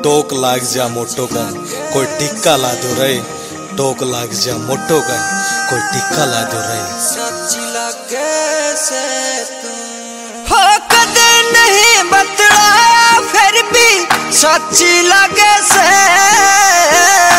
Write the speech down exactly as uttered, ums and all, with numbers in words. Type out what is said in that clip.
टोक लाग जा मोटो का कोई टिक्का ला दो रे, टोक लाग जा मोटो का कोई टिक्का ला दो रे। सच्ची लगे से तुम हो कदे नहीं बतलाया फिर भी सच्ची लगे से